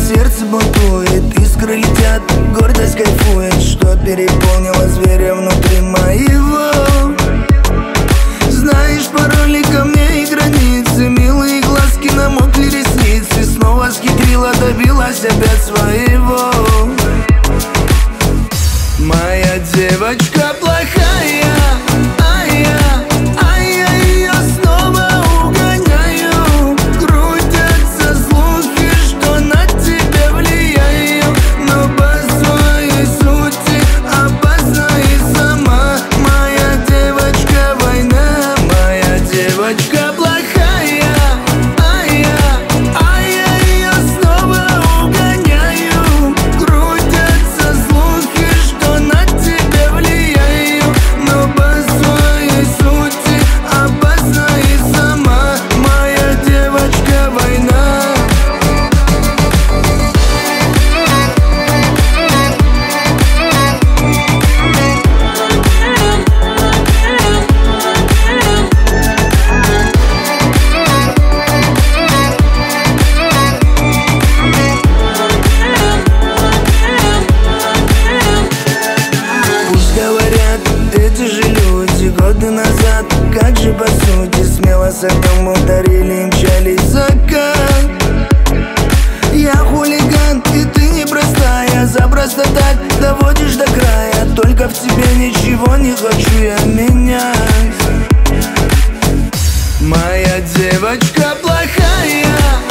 сердце бунтует, искры летят, гордость кайфует, что переполнило зверя внутри моего. Знаешь пароли ко мне и границы, милые глазки, намокли ресницы. Снова схитрила, добилась опять своего. Моя девочка плохая, а я ее снова угоняю. Крутятся слухи, что на тебя влияю, но по своей сути опасна и сама. Моя девочка война, моя девочка плохая, а я ее снова угоняю. Крутятся слухи, что на тебя влияю, но по своей сути опасна и сама. Моя девочка война. Пусть говорят эти же люди годы назад, как же по сути смело с огнем ударили и мчались в закат. Я хулиган, и ты непростая, запросто так доводишь до края. Только в тебе ничего не хочу я менять. Моя девочка плохая,